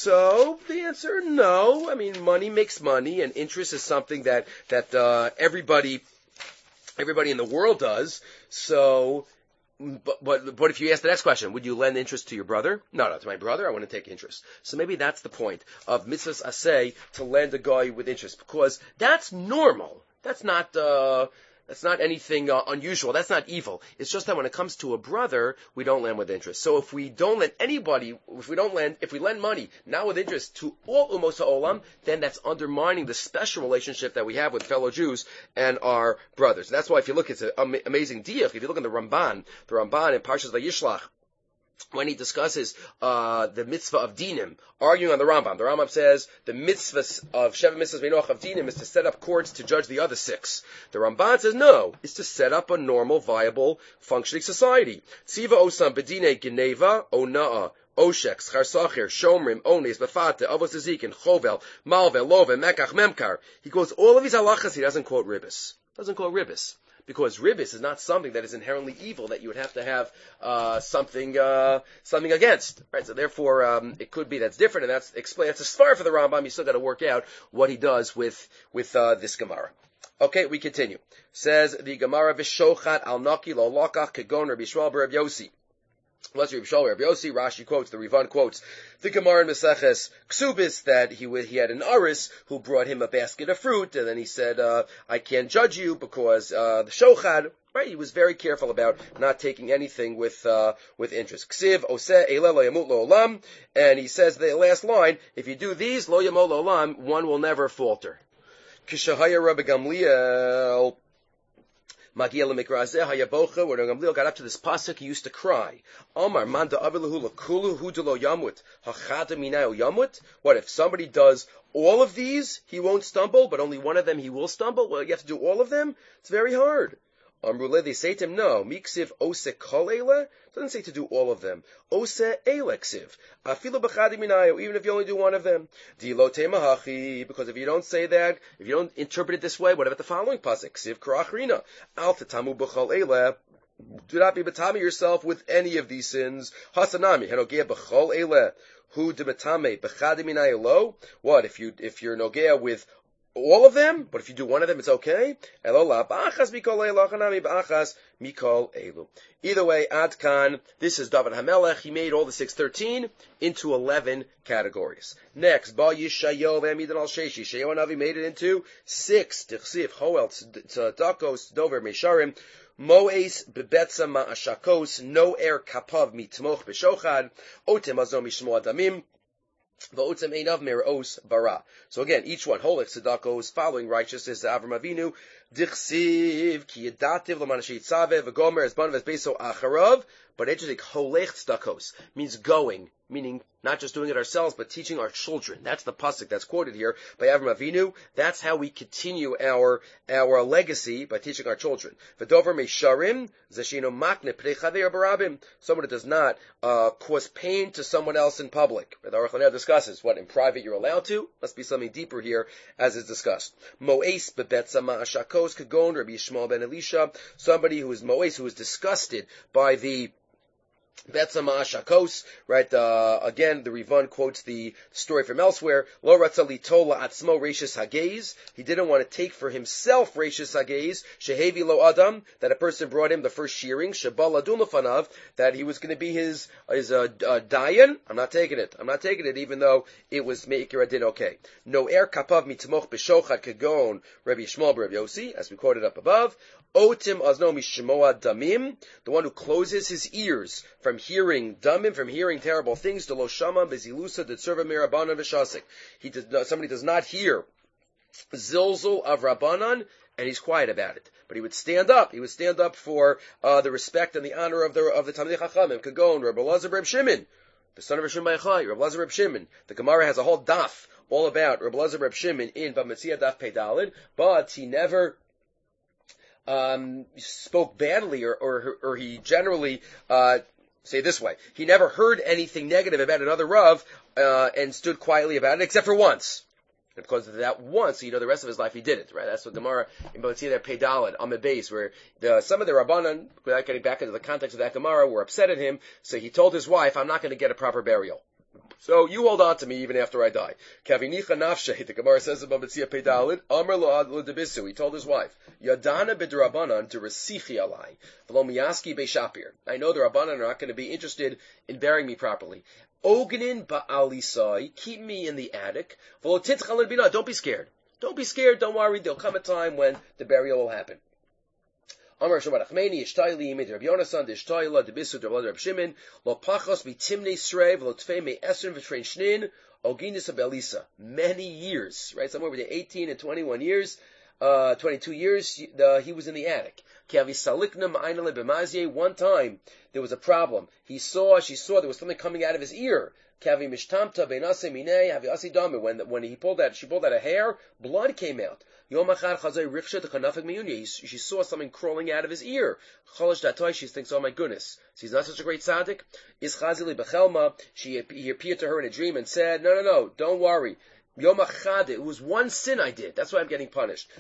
So the answer, no. I mean, money makes money, and interest is something that that uh, everybody everybody in the world does. So, but, but but if you ask the next question, would you lend interest to your brother? No, no, to my brother, I want to take interest. So maybe that's the point of mitzvahs aseh, to lend a guy with interest, because that's normal. That's not, uh, that's not anything uh, unusual. That's not evil. It's just that when it comes to a brother, we don't lend with interest. So if we don't lend anybody, if we don't lend, if we lend money, not with interest, to all umos ha'olam, then that's undermining the special relationship that we have with fellow Jews and our brothers. And that's why if you look, it's an am- amazing diach. If you look in the Ramban, the Ramban in Parshas Vayishlach, when he discusses uh, the mitzvah of dinim, arguing on the Rambam, the Rambam says the mitzvah of Sheva mitzvahs Meinoch of dinim is to set up courts to judge the other six. The Ramban says no, it's to set up a normal, viable, functioning society. Tziva osam bedine geneva ona'a. Oshek, Scharsacher, Shomrim, Ones, Befate, Avos Ezekin, Chovel, Malvel, Love, Mekach, Memkar. He goes all of these halachas, he doesn't quote ribis. Doesn't quote ribis. Because ribis is not something that is inherently evil that you would have to have uh, something uh, something against, right? So therefore, um, it could be that's different, and that's explain. That's a svar for the Rambam. You still got to work out what he does with with uh, this Gemara. Okay, we continue. Says the Gemara v'shochat al naki lo lokach kegon Rabbi Yishmael bar Rabbi Yossi. Let's read Rabbi Rabbi Yossi. Rashi quotes, the Rivan quotes the Gemara in Meseches Ksubis that he he had an aris who brought him a basket of fruit, and then he said, uh, "I can't judge you because uh, the shochad." Right? He was very careful about not taking anything with uh, with interest. Ksiv oseh eileh lo yamut lo olam, and he says the last line: if you do these lo yamut lo olam, one will never falter. Kishahaya Rabbi Gamliel. Magia lemikrazeh hayabocha. When Gamliel got up to this pasuk, he used to cry. Omar manda avilahu lakulu hudelo yamut hachada minayo yamut. What if somebody does all of these, he won't stumble, but only one of them he will stumble? Well, you have to do all of them. It's very hard. Amrule, they say to him, no. Miksiv ose kol eile doesn't say to do all of them. Ose eleksiv. Afilu b'chadi minayo, even if you only do one of them. Dilo temahachi, because if you don't say that, if you don't interpret it this way, what about the following pasuk? Ksiv karachrina. Al tetamu b'chol eile. Do not be betami yourself with any of these sins. Hasanami, henogea b'chol eile. Hu demetame b'chadi minayo lo. What, if you, if you're nogea with all of them, but if you do one of them, it's okay. Either way, Adkan, this is David HaMelech. He made all the six thirteen into eleven categories. Next, Ba Yishayo V'Amidan Al Sheshi. Sheyo Navi made it into six. Tichsif, Hoel, Tzedakos, Dover, Mesharim, Moes, Bebetza, Ma'ashakos, No Er Kapav, Mitmoch, Beshochad, Otem Azom, Mishmo Adamim, so again, each one, Holech Tzedakos, following righteousness, Avram Avinu, Dichsiv, Ki Yedativ, L'manashit Tzaveh, V'gomer, Esban, V'esbeso Acharav, but interesting, Holech Tzedakos means going, meaning not just doing it ourselves, but teaching our children. That's the pasuk that's quoted here by Avram Avinu. That's how we continue our our legacy, by teaching our children. V'dover meisharim zeshino makne pnei chaver barabim. Someone who does not uh, cause pain to someone else in public. The Aruch LaNer discusses what in private you're allowed to. Must be something deeper here, as is discussed. Moes bebetza ma'ashakos kagon Rabbi Yishmael ben Elisha. Somebody who is moes, who is disgusted by the Betzama Shakos, right? Uh, again, the Rivan quotes the story from elsewhere. Lo ratzali tola atzmo reishis hageiz. He didn't want to take for himself reishis hageiz. Shehevi lo adam, that a person brought him the first shearing. Shabal adun lefanav, that he was going to be his his uh, uh, dayan. I'm not taking it. I'm not taking it, even though it was meikir adin okay. No er kapav mitmoch b'shochad kagon Rabbi Yishmael bar Rabbi Yossi, as we quoted up above. Otim azno mishmoa damim, the one who closes his ears from hearing damim, from hearing terrible things. To lo shama bezilusa detzerva mirabanan v'shasik. He does not, somebody does not hear zilzul of rabbanan and he's quiet about it. But he would stand up. He would stand up for uh, the respect and the honor of the of the Talmidei Chachamim, Kagon, Rabbi Elazar Reb Shimon, the son of Reb Shimon Bar Yochai, Rabbi Elazar Reb Shimon. The Gemara has a whole daf all about Rabbi Elazar Reb Shimon in Bamitzia Daf Pei Daled, but he never um, spoke badly, or or, or he generally. Uh, Say it this way, he never heard anything negative about another Rav, uh, and stood quietly about it, except for once. And because of that once, you know, the rest of his life he did it, right? That's what Gemara in Bamitzia Pei Daled, on the base, where the, some of the Rabbanan, without getting back into the context of that Gemara, were upset at him, so he told his wife, I'm not going to get a proper burial. So you hold on to me even after I die. Kavinicha nafshe, the Gemara says in Bamitzia Pei Daled, Amar lo debisu, he told his wife, Yadana b'drabanan deresichi alai, v'lo miyaski be'shapir. I know the Rabbanan are not going to be interested in burying me properly. Ognin ba'alisai, keep me in the attic. V'lo titchal bina, don't be scared. Don't be scared, don't worry, there'll come a time when the burial will happen. Amar Shemar Achmeni, Ishtayli, Yimid Rabbi Yonasan, Ishtayla, Debisu, Rabbi Reb Shimon, Lo Pachos, Bitimne Srev, Lo Tfei Me Esrin, V'Trein Shnin, Oginis Abelisa. Many years, right? Somewhere between eighteen and twenty-one years, uh, twenty-two years, uh, he was in the attic. One time, there was a problem. He saw, she saw, there was something coming out of his ear. When, when he pulled out, she pulled out a hair, blood came out. She saw something crawling out of his ear. She thinks, oh my goodness, so he's not such a great tzaddik. She, he appeared to her in a dream and said, no, no, no, don't worry. It was one sin I did. That's why I'm getting punished.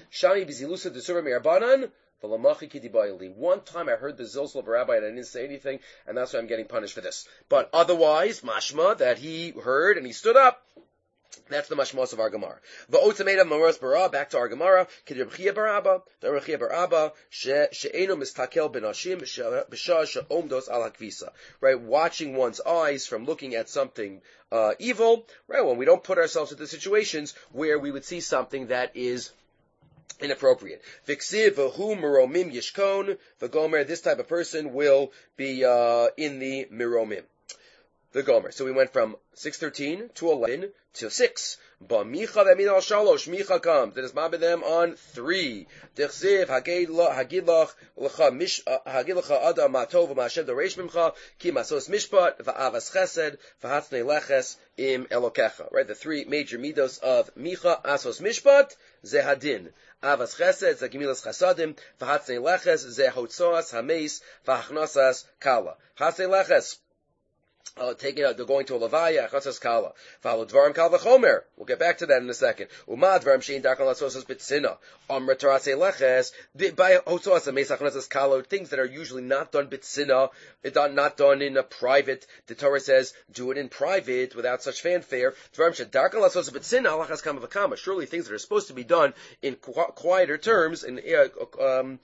One time I heard the zilzal of a rabbi and I didn't say anything, and that's why I'm getting punished for this. But otherwise, mashma, that he heard and he stood up, that's the mashmos of our Gemara. V'otameda maros bara, back to our Gemara. K'dir b'chia baraba, the b'chia baraba, she'eno mistakel b'nashim, b'shah she'omdos al hakvisa. Right, watching one's eyes from looking at something uh, evil, right, when we don't put ourselves into situations where we would see something that is inappropriate. V'ksiv v'hu meromim yishkon, v'gomer, this type of person will be uh, in the meromim. The Gomer. So we went from six thirteen to eleven to six. Ba Micha v'min al shalosh. Micha comes. Then it's mabed them on three. Dechziv hagid lach lecha mish hagid lecha adam matov v'mashem doreish mimcha ki masos mishpat v'avas chesed v'hatznei leches im elokecha. Right, the three major midos of Micha, asos mishpat, zehadin. Avas chesed, zagimilas chasadim, v'hatznei leches, zehotzoas hameis, v'achnasas kala. Hatznei leches. Uh, taking out, they're going to a levaya, chatzas kala. Follow dvarim kal v'chomer. We'll get back to that in a second. Uma dvarim shein darkon lasosas b'tzina. Amr taratze leches. By hotzoas ameis achnasas kala, things that are usually not done b'tzina, not done in a private. The Torah says, do it in private without such fanfare. Dvarim shein darkon lasosas b'tzina, halachas kama v'kama. Surely things that are supposed to be done in qu- quieter terms, in uh, um,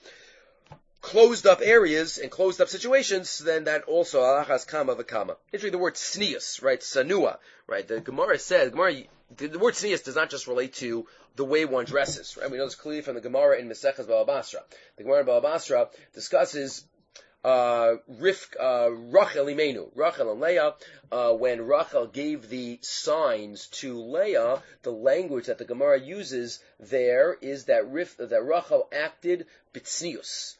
closed up areas and closed up situations, then that also alachas kama v'kama. Interesting, the word snius, right? Sanua, right? The Gemara says, Gemara, the, the word snius does not just relate to the way one dresses, right? We know this clearly from the Gemara in Maseches Baba Basra. The Gemara in Baba Basra discusses uh, Rif, uh, Rachel Imenu, Rachel and Leah, uh, when Rachel gave the signs to Leah, the language that the Gemara uses there is that Rif, that Rachel acted b'tznius.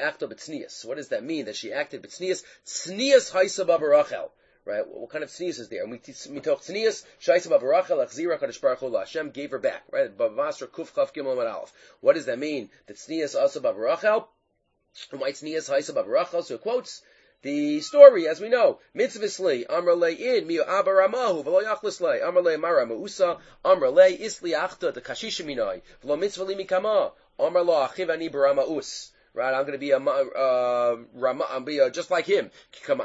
What does that mean? That she acted b'tznius? Tznius haisa b'Rachel. Right? What kind of tznius is there? Mitoch tznius, shaisa b'Rachel, achzira kadosh baruch hu Hashem gave her back. Right? Bavasra kuf chaf gimel amud aleph. What does that mean? That tznius asa b'Rachel? Why tznius haisa b'Rachel? So it quotes the story, as we know. Mitzvah Amr le in miu abba ramahu v'lo yachlis le Amr le mara mausa Amr le isli achta the kashisha minai v'lo mitzvah li mikama Amr lo achiv ani baramaus. Right, I'm going to be a uh, Rama, I'm be a, just like him. She gave the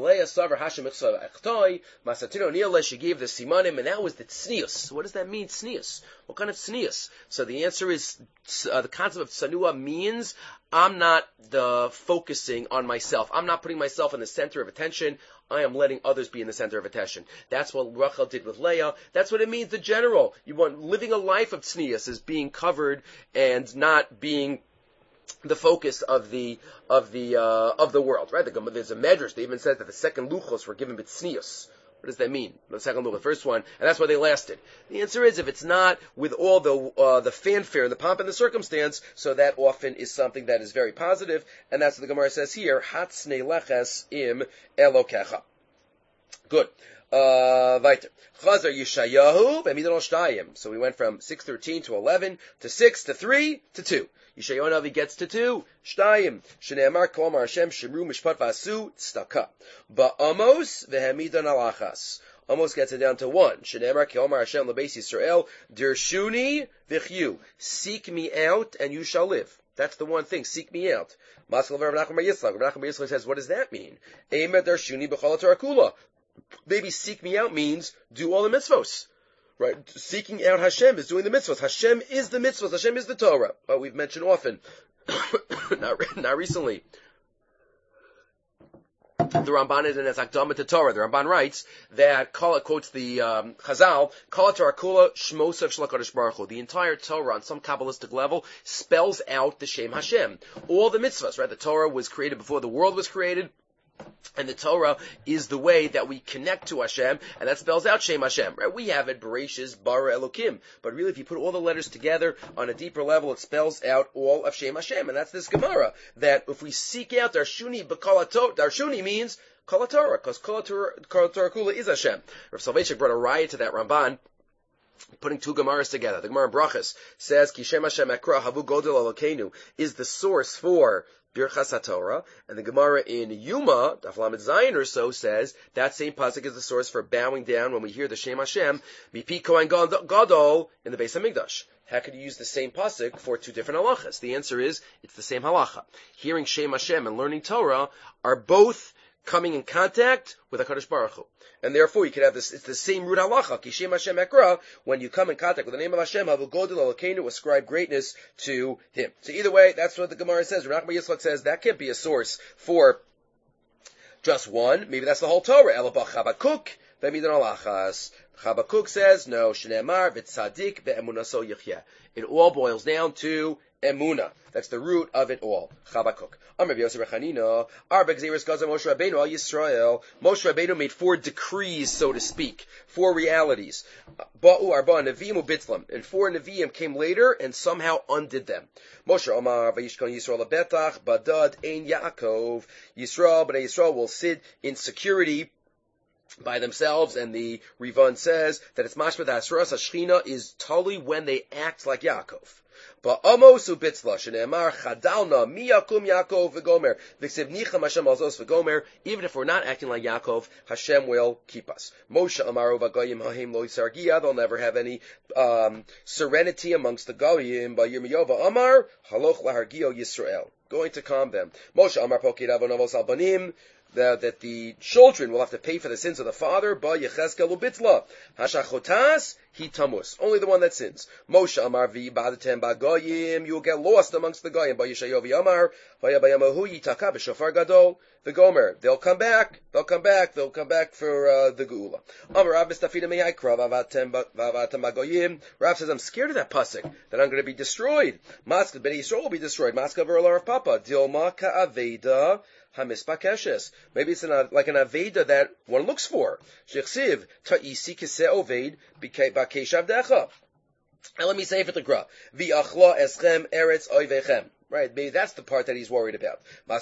simanim, and that was the tznius. What does that mean, tznius? What kind of tznius? So the answer is uh, the concept of tsanua means I'm not the focusing on myself. I'm not putting myself in the center of attention. I am letting others be in the center of attention. That's what Rachel did with Leah. That's what it means in general. You want living a life of tznius is being covered and not being the focus of the of the uh, of the world, right? There's a medrash that even says that the second luchos were given b'tznius. What does that mean? The second rule, the first one, and that's why they lasted. The answer is, if it's not with all the uh, the fanfare and the pomp and the circumstance, so that often is something that is very positive, and that's what the Gemara says here, Hatzne leches im elokecha. Good. Uh, weiter. Chazar Yeshayahu b'midon shtayim. So we went from six thirteen to eleven to six to three to two. Yeshayahu Navi gets to two. Shtayim. Shneamar kol mar Hashem shemru mishpat vasu tzedakah. Ba'amos v'hemidon alachas. Almost gets it down to one. Shneamar kol mar Hashem lebeis Yisrael dirshuni v'chyu. Seek me out and you shall live. That's the one thing. Seek me out. Maskal Rav Nachman bar Yitzchak. Rav Nachman bar Yitzchak says, what does that mean? Emet darshuni b'chol Torah kula. Maybe seek me out means do all the mitzvos. Right? Seeking out Hashem is doing the mitzvos. Hashem is the mitzvos. Hashem is the Torah. Well, we've mentioned often. not, not recently. The Ramban is in his Akdama to Torah. The Ramban writes that, quotes the um, Chazal, Kol Torah Kula Shmosav Shel HaKadosh Baruch Hu. The entire Torah, on some Kabbalistic level, spells out the Shem Hashem. All the mitzvahs, right? The Torah was created before the world was created. And the Torah is the way that we connect to Hashem, and that spells out Shem Hashem, right? We have it, Bereshis, Bara Elokim. But really, if you put all the letters together on a deeper level, it spells out all of Shem Hashem. And that's this Gemara, that if we seek out Darshuni, B'Kol Darshuni means Kol Torah, because Kol Torah Kula is Hashem. Rav Soloveitchik brought a riot to that Ramban, putting two Gemaras together. The Gemara in Brachas says, Ki Shem Hashem Ekra Havu Godel Elokeinu is the source for Birchas HaTorah, and the Gemara in Yuma, Daf Lamed Zayin or so, says that same pasuk is the source for bowing down when we hear the Shem Hashem, Mipi Kohen Gadol in the Beis HaMikdash. How could you use the same pasuk for two different halachas? The answer is, it's the same halacha. Hearing Shem Hashem and learning Torah are both coming in contact with HaKadosh Baruch Hu. And therefore, you could have this, it's the same root halacha, Ki Shem Hashem Ekra, when you come in contact with the name of Hashem, Havu Godel Elokeinu, ascribe greatness to Him. So either way, that's what the Gemara says. Rav Nachman bar Yitzchak says that can't be a source for just one. Maybe that's the whole Torah. Elabach Chabakuk, B'midon alachas. Chabakuk says, no, Shneamar, V'tzadik, Ve'emunaso Yichyeh. It all boils down to Emuna. That's the root of it all. Chabakuk. Amar Yosef Rechanina, Arba Gzeres Gaza Moshe Rabbeinu al Yisrael. Moshe Rabbeinu made four decrees, so to speak, four realities. Ba'u Arba Neviim Ubitzlam, and four Neviim came later and somehow undid them. Moshe Omar Vayishkon Yisrael Betach Badad Ein Yaakov. Yisrael, but Yisrael will sit in security by themselves, and the Rivan says that it's mashma that Asras Hashchina is totally when they act like Yaakov. But Amos ubitzla shene'emar chadalna miyakum Yaakov v'gomer v'ksiv nicham Hashem alzos v'gomer. Even if we're not acting like Yaakov, Hashem will keep us. Moshe amaru v'goyim ha'im lo yisargia. They'll never have any um, serenity amongst the goyim. But Yirmiyova Amar haloch lahargio Yisrael, going to calm them. Moshe Amar pokid avonavos albanim. That, that the children will have to pay for the sins of the father. Ba Yechezkel ubitzla hashachotas he tamus. Only the one that sins. Moshe Amar vi badatem bagoyim. You will get lost amongst the goyim. Ba Yeshayovi Amar vayabayamahu yitaka b'shofar gadol. The Gomer. They'll come back. They'll come back. They'll come back for uh, the Geula. Amar Rav Mistafida meyaikra vavatem vavatem bagoyim. Rav says, I'm scared of that pasuk, that I'm going to be destroyed. Masked Bnei Yisrael will be destroyed. Masked v'rolar of Papa. Dilma ka'aveda. Maybe it's an, like an Aveda that one looks for. And let me say for the Gra. Right, maybe that's the part that he's worried about.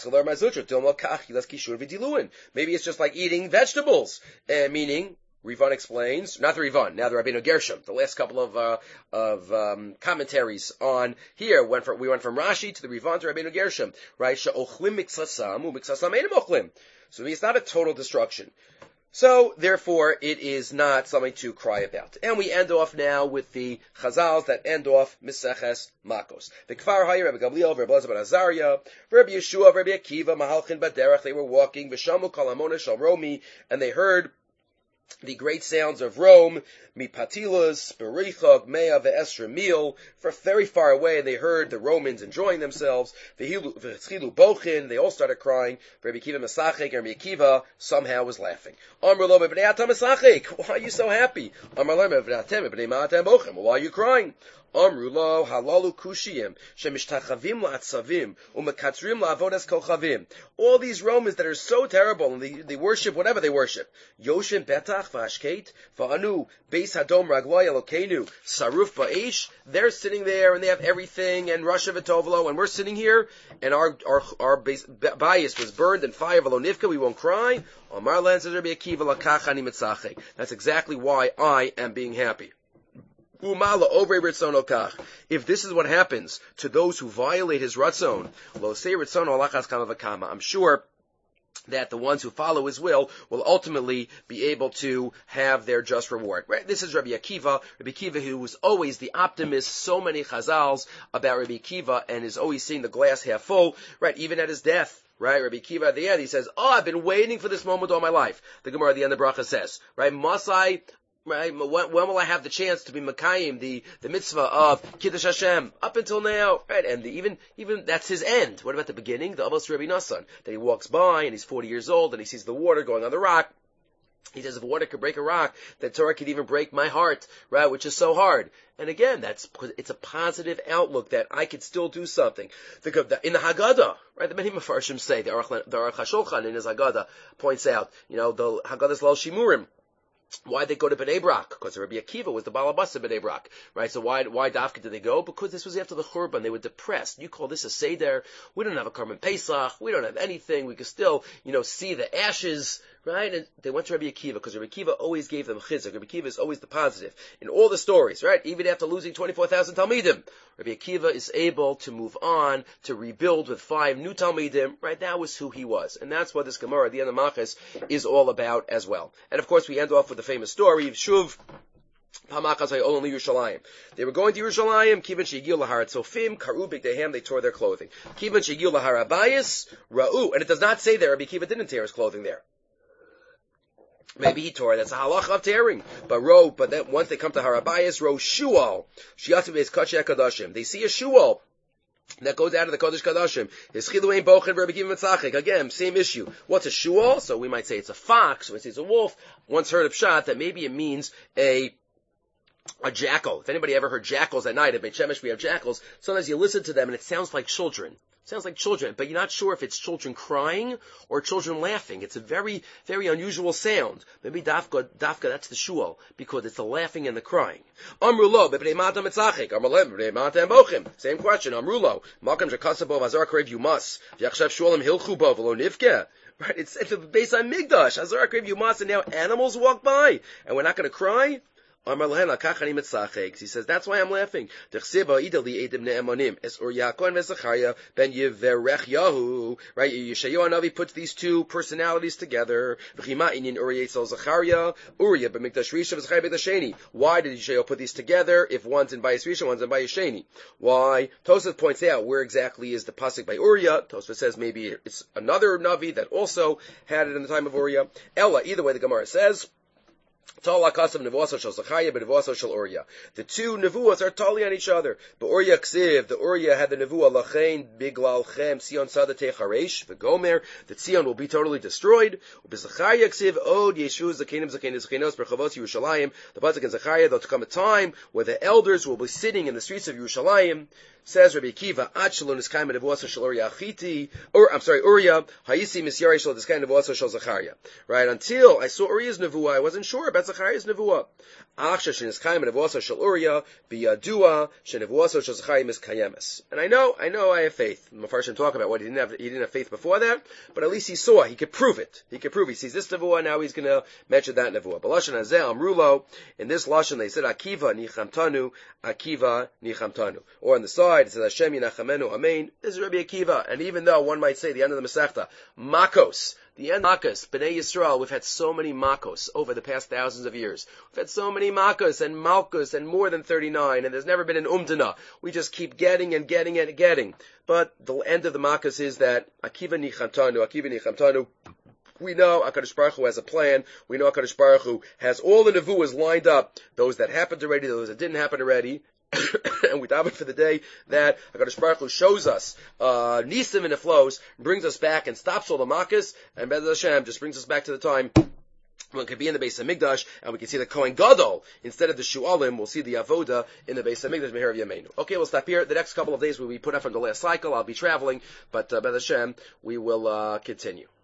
Maybe it's just like eating vegetables, uh, meaning Rivan explains, not the Rivan, now the Rabbeinu Gershom. The last couple of uh, of um, commentaries on here went from, we went from Rashi to the Rivan to Rabbeinu Gershom. Right? She'ochlim miksasam u miksasam einem ochlim. So it's not a total destruction. So therefore, it is not something to cry about. And we end off now with the Chazals that end off Meseches Makos. The Kfar Hayir, Rabbi Gamliel, Rabbi Elazar ben Azariah, Rabbi Yeshua, Rabbi Akiva, Mahalchin Baderach. They were walking, V'shamu kol hamona shel Romi, and they heard the great sounds of Rome, Mipatilas, Berichog, Mea, Ve'esra Mil, for very far away, they heard the Romans enjoying themselves, Ve'chilu Bochin, they all started crying, Rabbi Akiva Mesachik, and Rabbi Akiva somehow was laughing. Amar lo b'nei atam Mesachik, why are you so happy? Amar lo b'nei atem b'nei ma'atem Bochin, why are you crying? Amru lo halalu kushiyim shemishtachavim la'atzavim umekatzrim la'avodas kochavim. All these Romans that are so terrible and they, they worship whatever they worship. Yoshem betach v'ashket v'anu beis hadom ragloy elokeinu saruf ba'esh. They're sitting there and they have everything and Russia v'tovlo, and we're sitting here and our our our base, bias was burned in fire v'lo nivka. We won't cry. Amar len says Rabbi Akiva lakach ani mitzachek. That's exactly why I am being happy. If this is what happens to those who violate his ratzon, I'm sure that the ones who follow his will will ultimately be able to have their just reward. Right? This is Rabbi Akiva. Rabbi Akiva, who was always the optimist, so many chazals about Rabbi Akiva, and is always seeing the glass half full, right? Even at his death. Right, Rabbi Akiva at the end, he says, oh, I've been waiting for this moment all my life. The Gemara at the end of Bracha says, right, Masai, right, when, when will I have the chance to be Makayim, the, the mitzvah of Kiddush Hashem, up until now, right, and the, even, even, that's his end. What about the beginning? The Avos Rabbi Nassan, that he walks by, and he's forty years old, and he sees the water going on the rock. He says, if water could break a rock, then Torah could even break my heart, right, which is so hard. And again, that's, it's a positive outlook that I could still do something. Think of the, in the Haggadah, right, the many Mefarshim say, the Aruch HaShulchan in his Haggadah points out, you know, the Haggadah's Lal Shimurim. Why they go to Bnei Brak? Because Rabbi Akiva was the Balabas of Bnei Brak, right? So why why Dafka did they go? Because this was after the Churban. They were depressed. You call this a Seder? We don't have a Karban Pesach. We don't have anything. We could still, you know, see the ashes, right? And they went to Rabbi Akiva because Rabbi Akiva always gave them chizuk. Rabbi Akiva is always the positive in all the stories, right? Even after losing twenty-four thousand Talmidim, Rabbi Akiva is able to move on, to rebuild with five new Talmidim, right? That was who he was. And that's what this Gemara at the end of Machas is all about as well. And of course we end off with the famous story of Shuv Pamachas Hayolon Yerushalayim. They were going to Yerushalayim. Kivan shegiu lahar tzofim karu bigdeihem. They tore their clothing. Kivan shegiu lahar abayis ra'u. And it does not say there Rabbi Akiva didn't tear his clothing there. Maybe he tore. That's a halacha of tearing. But ro. But then once they come to Harabayis, ro shual shiyativ beis kachei kadashim. They see a shual that goes out of the Kodesh Kadashim. His chilu ein bochen Rabbi Akiva mitzachek. Again, same issue. What's a shual? So we might say it's a fox. We might say it's a wolf. Once heard of shot that maybe it means a a jackal. If anybody ever heard jackals at night, at Beit Shemesh we have jackals. Sometimes you listen to them and it sounds like children. It sounds like children, but you're not sure if it's children crying or children laughing. It's a very, very unusual sound. Maybe dafka, dafka, that's the shual, because it's the laughing and the crying. Amrulo, b'bnei mata mitzachik. Amrulo, b'bnei mata bochim. Same question. Amrulo, makam shekasabo v'azar karev yumas. V'yachshav shualim hilchu bo v'lo nivke. Right? It's, it's based on Migdash. Azar karev yumas, and now animals walk by, and we're not going to cry? He says, that's why I'm laughing. Right? Yeshayahu Hanavi puts these two personalities together. Why did Yeshayahu put these together if one's in Bayis Rishon, one's in Bayis Sheni? Why? Tosfos points out where exactly is the pasuk by Uriah. Tosfos says maybe it's another Navi that also had it in the time of Uriah. Ella, either way the Gemara says, the two nevuas are totally on each other. But Uriah Ksiv, the Uriah had the nevuah lachein biglal chem Sion sadate charesh v'gomer. The Sion will be totally destroyed. Ubezachariah Ksiv od yeshu zakenim zakenim zakenos berchavos Yerushalayim. The pasuk in Zechariah, there'll come a time where the elders will be sitting in the streets of Yerushalayim. Says Rabbi Akiva, Achelon is kaim nevuah shel Uriah Achiti, or I'm sorry, Uriah Hayisi misyari shel this kind of nevuah shel Zechariah. Right, until I saw Uriah's nevuah, I wasn't sure about Zechariah's nevuah. Achsha shen is kaim nevuah shel Uriah biyadua shen nevuah shel Zechariah miskayemes. And I know, I know, I have faith. Mefarshim talk about what he didn't have. He didn't have faith before that, but at least he saw. He could prove it. He could prove. He sees this nevuah, now he's going to mention that nevuah. But lashon hazeh amrulo, in this lashon they said Akiva nichamtanu, Akiva nichamtanu, or on the side. It says Hashem Yinachamenu Amen. This is Rabbi Akiva, and even though one might say the end of the Masechta, Makos, the end of Makos, Bnei Yisrael, we've had so many Makos over the past thousands of years. We've had so many Makos and Malkus and more than thirty-nine, and there's never been an Umdana. We just keep getting and getting and getting. But the end of the Makos is that Akiva Nichamtanu, Akiva Nichamtanu. We know HaKadosh Baruch Hu has a plan. We know HaKadosh Baruch Hu has all the nevuahs lined up, those that happened already, those that didn't happen already. And we daven for the day that HaKadosh Baruch Hu shows us uh, Nisim in the flows, brings us back and stops all the makas, and Bez Hashem just brings us back to the time we could be in the Beis Hamikdash, and we can see the Kohen Gadol instead of the Shu'alim. We'll see the Avoda in the Beis Hamikdash Meher of Yameinu. Okay, we'll stop here. The next couple of days will be put up from the last cycle. I'll be traveling, but uh, B'ez Hashem, we will uh, continue.